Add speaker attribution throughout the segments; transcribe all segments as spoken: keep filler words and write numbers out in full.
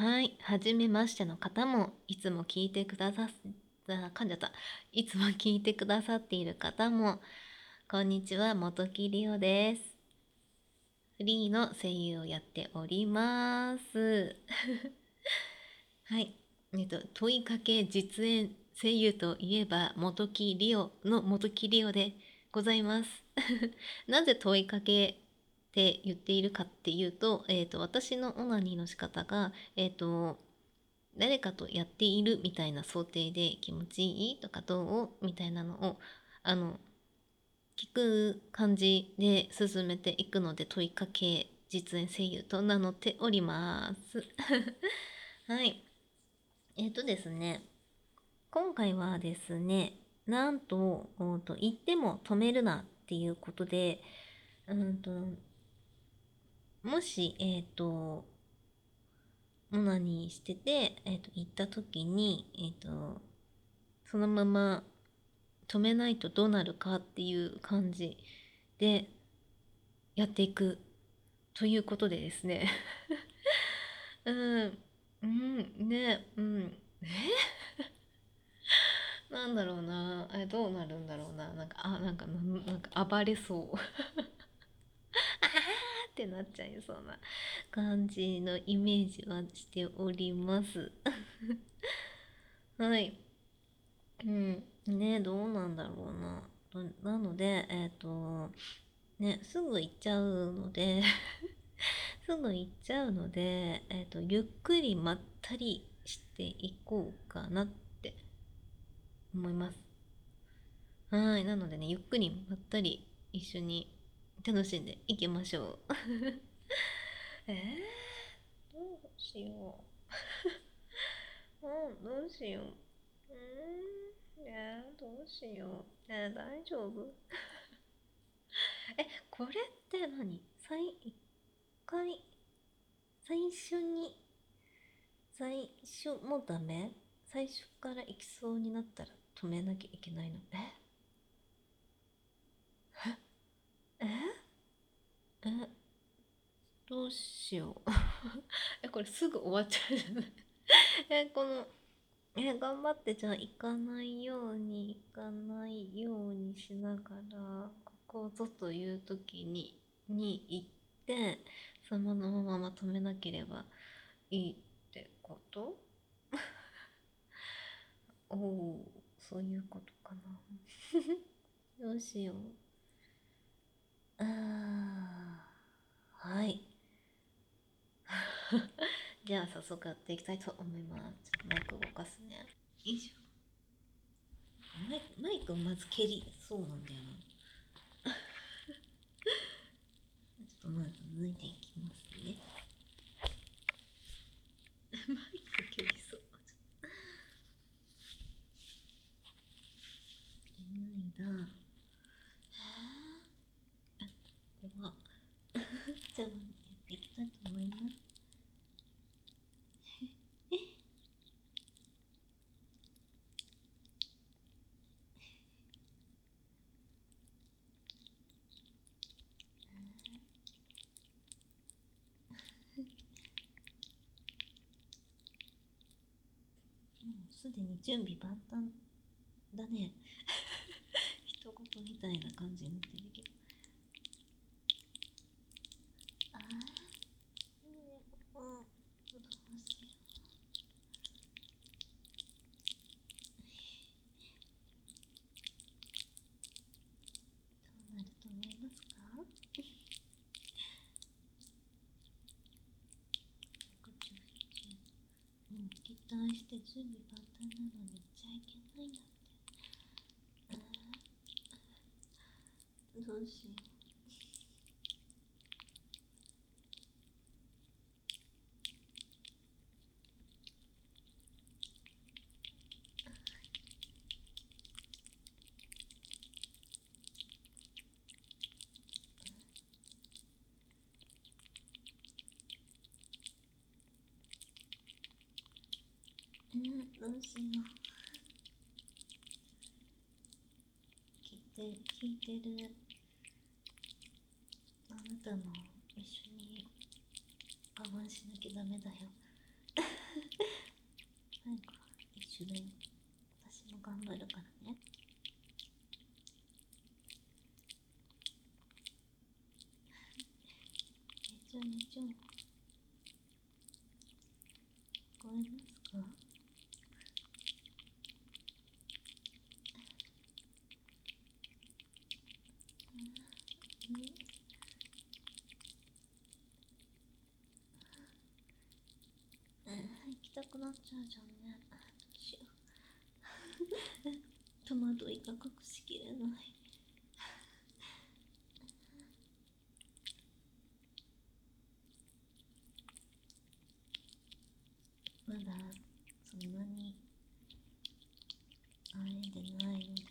Speaker 1: はい、はじめましての方も、いつも聞いてくださっ、あ噛んじゃった。いつも聞いてくださっている方も、こんにちは、元木りおです。フリーの声優をやっております。はい。えっと、問いかけ実演声優といえば、元木りおの元木りおでございます。なぜ問いかけって言っているかっていうと、えっと、私のオナニーの仕方が、えっと、誰かとやっているみたいな想定で気持ちいいとかどうみたいなのをあの聞く感じで進めていくので問いかけ実演声優と名乗っておりますはい。えっ、とですね今回はですねなんとうんと言っても止めるなっていうことでうんともしえっ、とオナニーしてて、えー、と行った時に、えー、とそのまま止めないとどうなるかっていう感じでやっていくということでですねうんうんねうんえなんだろうなえどうなるんだろうななんかあなんかなんか暴れそうあーってなっちゃいそうな感じのイメージはしておりますはいうんねどうなんだろうななのでえっ、とねすぐ行っちゃうのですぐ行っちゃうので、えーと、ゆっくりまったりしていこうかなって思います。はい。なのでね、ゆっくりまったり一緒に楽しんでいきましょう。えー、どうしよう。うん、どうしよう。うーん、えー、どうしよう。えー、大丈夫え、これって何最、一回、最初に最初もダメ最初から行きそうになったら止めなきゃいけないのえええどうしようえこれすぐ終わっちゃうじゃないえこのえ頑張ってじゃあ行かないように行かないようにしながらここぞという時にに行ってそのまま止めなければいいってことおおそういうことかなどうしようあーはい。じゃあ早速やっていきたいと思います。ちょっとマイク動かすね。よいしょ。マイク、マイクをまず蹴り、そうなんだよな。ちょっとまず抜いていきますね。マイク蹴りそう。脱いだ。怖っ。じゃあやっていきたいと思います。もうすでに準備万端だね。一言みたいな感じになってるけど。あー、うん、どうしよう。どうなると思いますかうん、期待して準備万端なのに言っちゃいけないんだって。どうしよう。うん、どうしよう。聞いて、聞いてるあなたも一緒に我慢しなきゃダメだよ。 しょ。聞こえますか？うん、行きたくなっちゃうじゃんね。どうしよう。戸惑いが隠しきれない。まだそんなに会えてないので、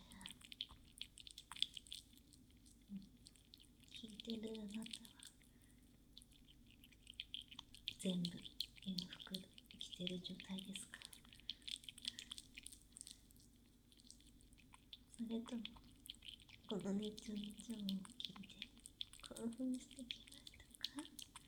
Speaker 1: 聞いてるあなたは全部洋服着てる状態ですか？それともこのねちょねちょを聞いて興奮してきましたか？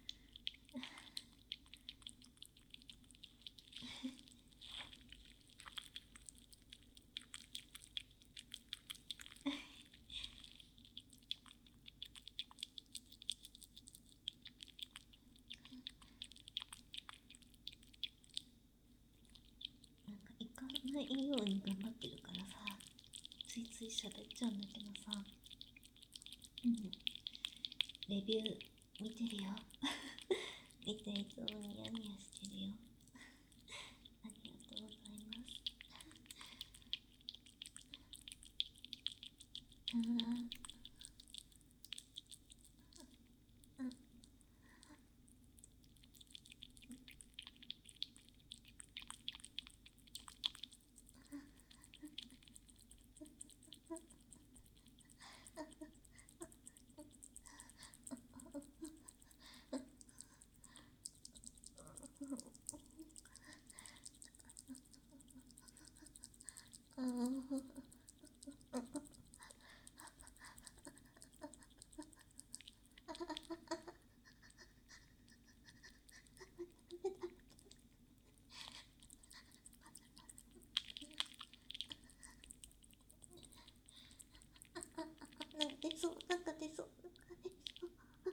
Speaker 1: なんか行かないように頑張ってるからさ、ついつい喋っちゃうんだけどさ、うん、レビュー見てるよ。見ていつもニヤニヤしてるよ。ありがとうございます。あーああーなんか出そう、なんか出そう、なんか出そう。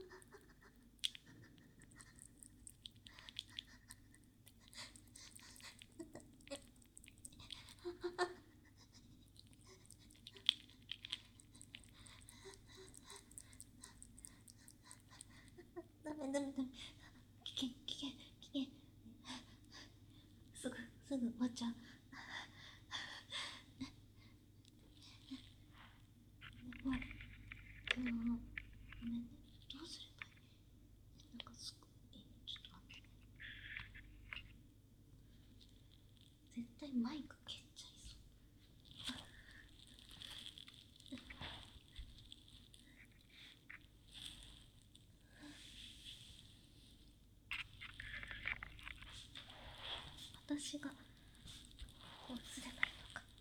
Speaker 1: ダメダメダメ。危険危険危険。すぐすぐ終わっちゃう。でも、あの、ごめんね。どうすればいい？なんかすごい、ちょっと待って。絶対マイク蹴っちゃいそう。私がこうすればいいのか。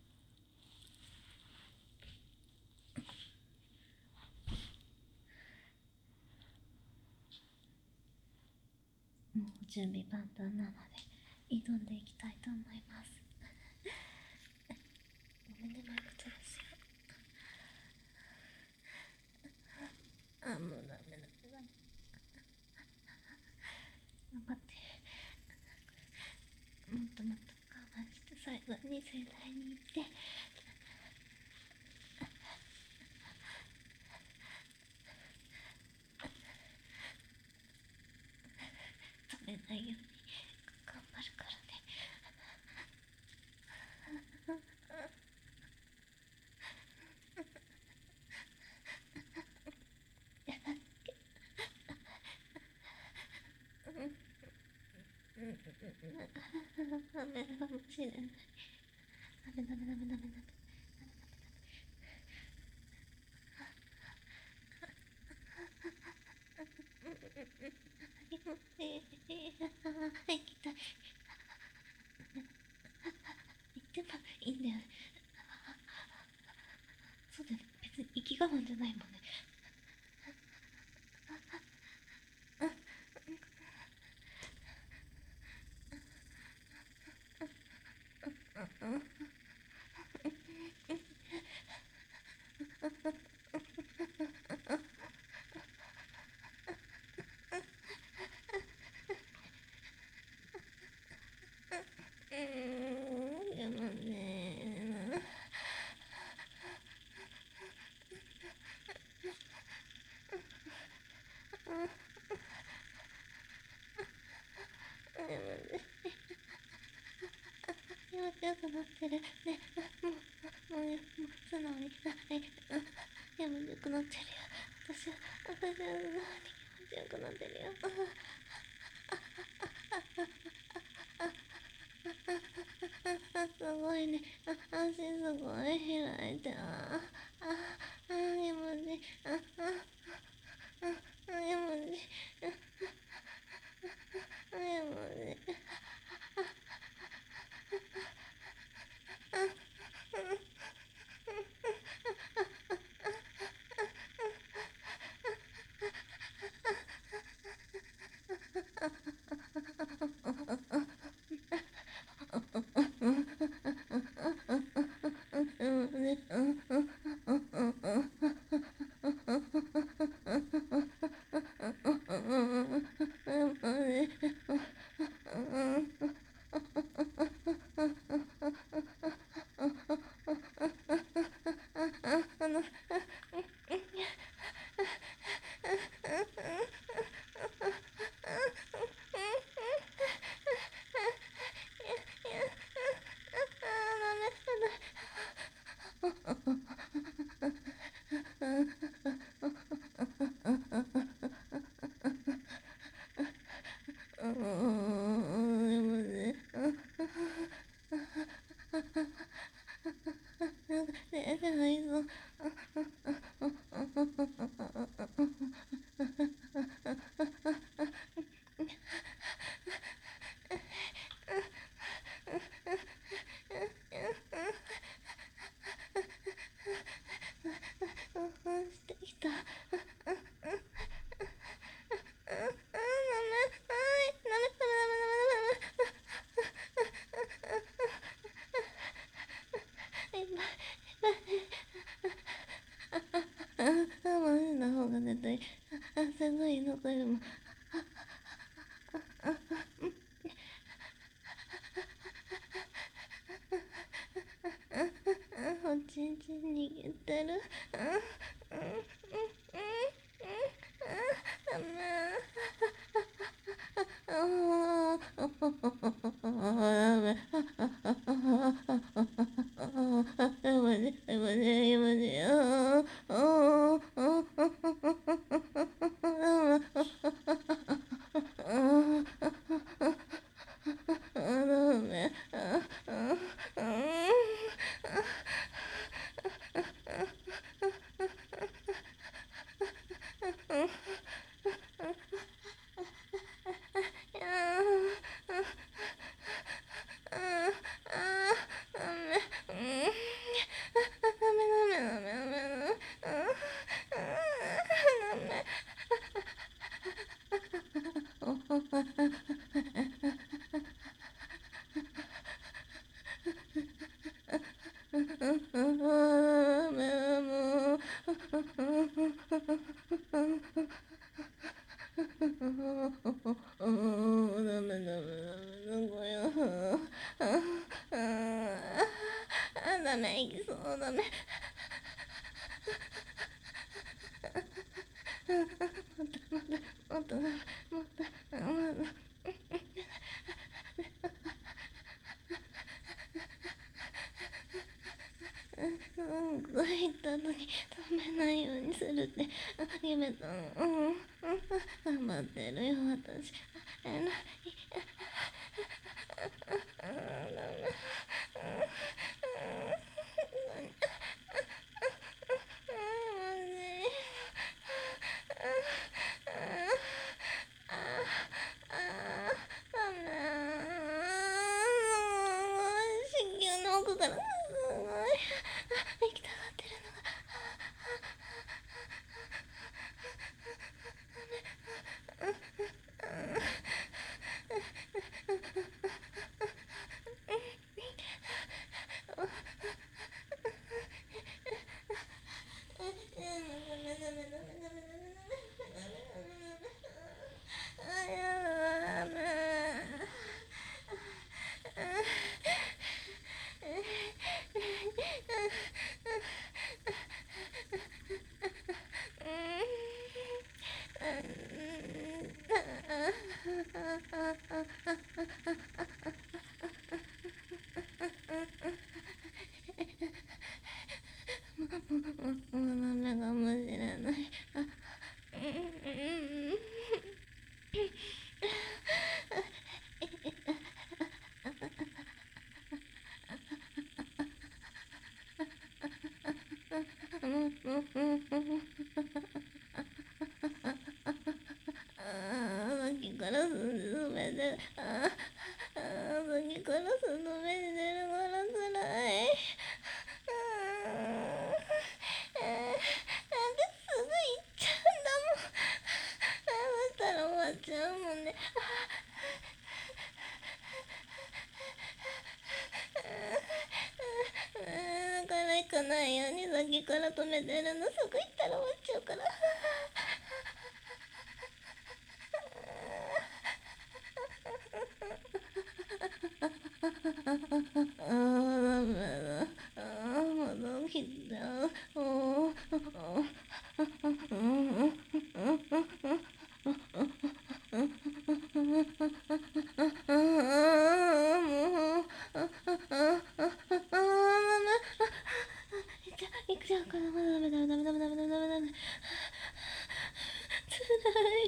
Speaker 1: もう準備万端なので挑んでいきたいと思います。ごめんね、マイク飛ばすよ。あ、もうダメダメダメ。頑張って。もっともっと我慢して最後に盛大に行って、止めないように頑張るからね。ダメかもしれない。ダメダメダメダメダメ。行きたい。行ってばいいんだよね。そうだよね。別に息我慢じゃないもんね。 ん、でもねでもね気持ちよくなってるね。もうもうもう素直になれ気持ちよくなってるよ。私は私は素直に気持ちよくなってるよ。すごいね。あ、足すごい開いて、ああ、あ、あ、気持ちいい。あ、あ、あ、あ、気持ちいい。あ、気持ちいい。してきた。あ、マジな方が絶対、あ、すごいのこれも。おちんちん握ってる。うん、うん、うん、うん、ダメ。ダメ、いきそうだね。もっと、もっと、もっと、もっと。うん、こう言ったのに止めないようにするって決めたの。うん、うん、頑張ってるよ、私。えらい。ダメ。子宮の奥からすごい行きたがってるのが。 もうダメかもしれない。さっきからすすめて、ああ、さっきからすすめてるからつらい。なんですぐ行っちゃうんだもん。そしたら終わっちゃうもんね。だから行かないようにさっきから止めてるの。すぐ行ったら終わっちゃうから。ああ、ダメだ。ああ、まだ来ちゃう。行くじゃんからまだダメだダメダメダメダメダメダメ。つら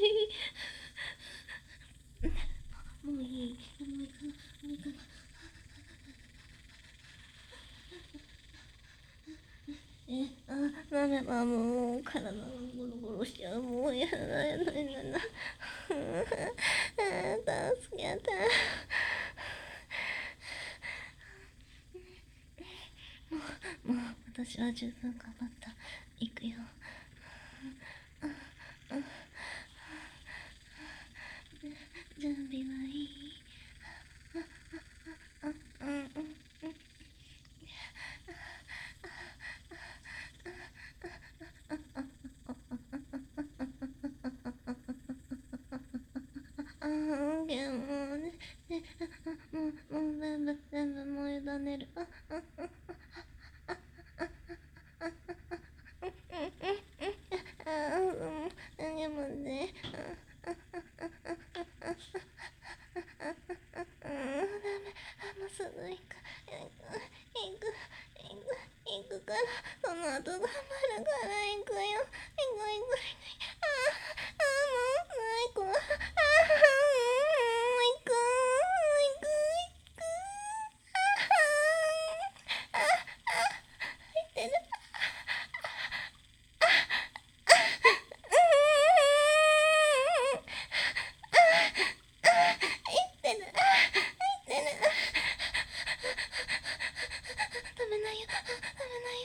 Speaker 1: い。もういい。もういいかな。もういいかな。え、あ、ダメだ。もう体がゴロゴロしちゃう。もうやだやだやだ。助けて。もう私は十分頑張った。行くよ。準備はいい？うんうんうん。ああ、でもね、もう、もう全部、全部もう委ねる。ああああ、もう、でもね、うん、ダメ、もうすぐ行く、行く、行く、行く、行くから、その後頑張るから行くよ。行く、行く、行く。ああ、ああ、もう、ない子。ああ、もう、行く、行く、行く。ああ、ああ、入ってる。入ってる。入ってる。食べないよ。食べないよ。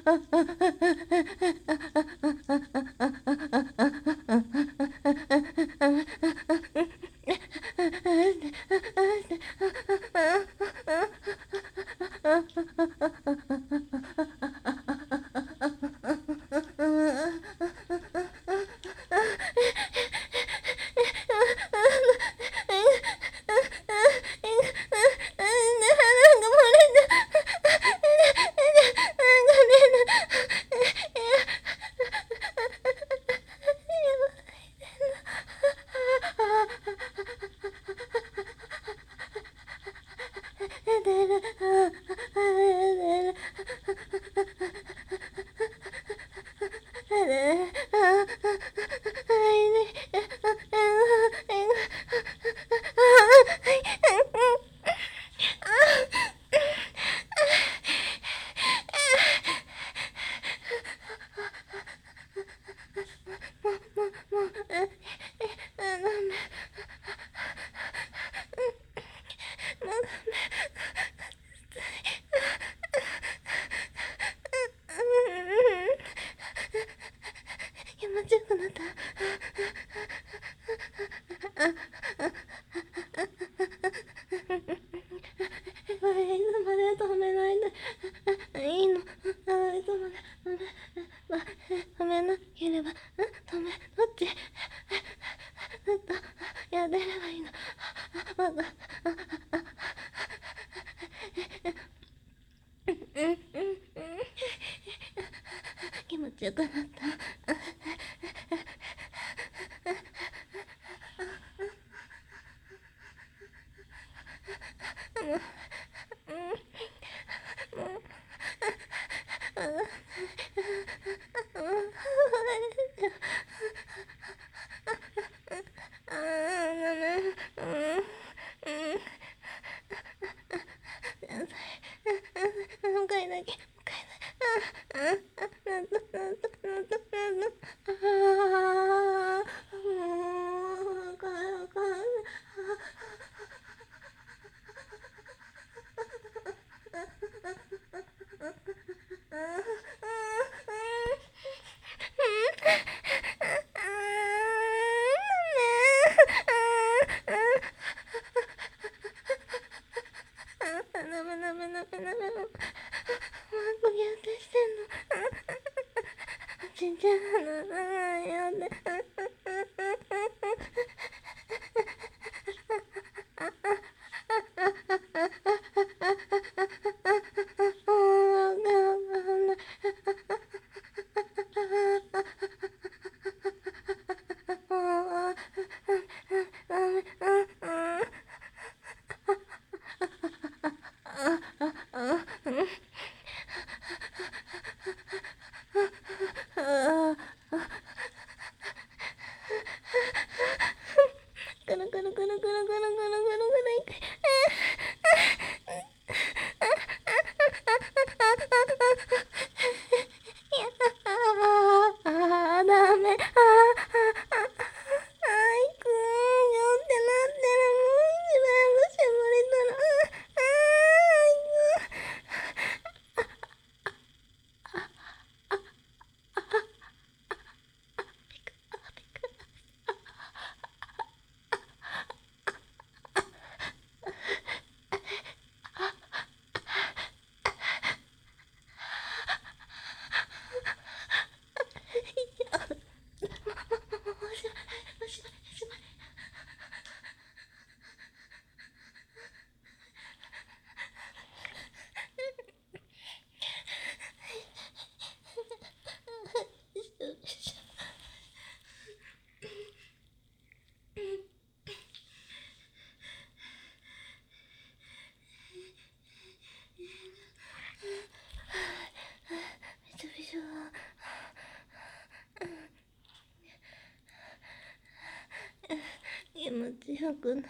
Speaker 1: 気持ちよくなった。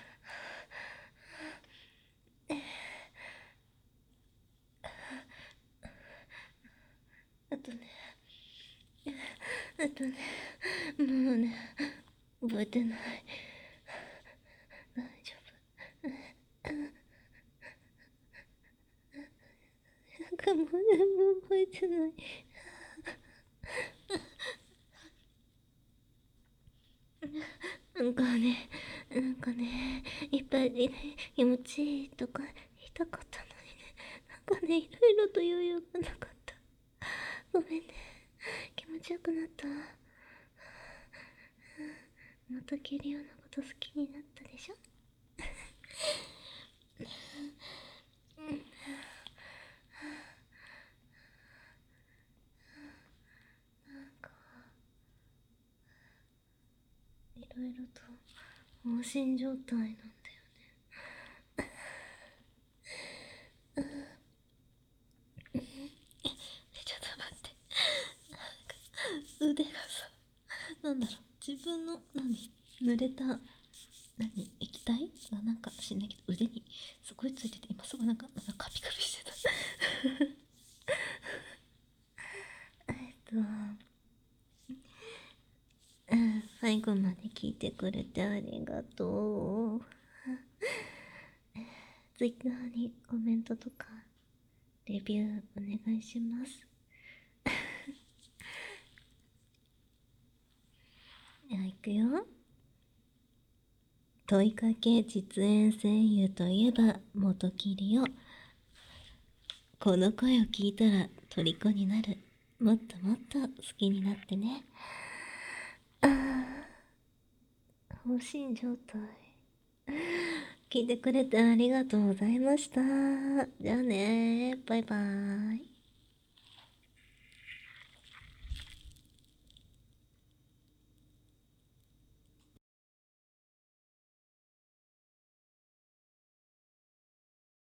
Speaker 1: あとね、あとね、もうね、覚えてない。大丈夫。なんかもう全部覚えてない。なんかね、なんかね、いっぱいね、気持ちいいとか言いたかったのにね。なんかね、いろいろと余裕がなかった。ごめんね。気持ちよくなった。元木りおのこと好きになったでしょ。なんか、いろいろと放心状態なんだよね。ちょっと待って。腕がさ、なんだろう、自分の、何濡れた、何液体がなんか知んないけど腕にすごいついてて、今すごいなんか、なんかカピカピしてた。えっと、うん、最後まで聞いてくれてありがとう。ツイッターにコメントとかレビューお願いします。では行くよ。問いかけ実演声優といえば元木りお。この声を聞いたら虜になる。もっともっと好きになってね。ああ、放心状態。聞いてくれてありがとうございました。じゃあね、バイバーイ。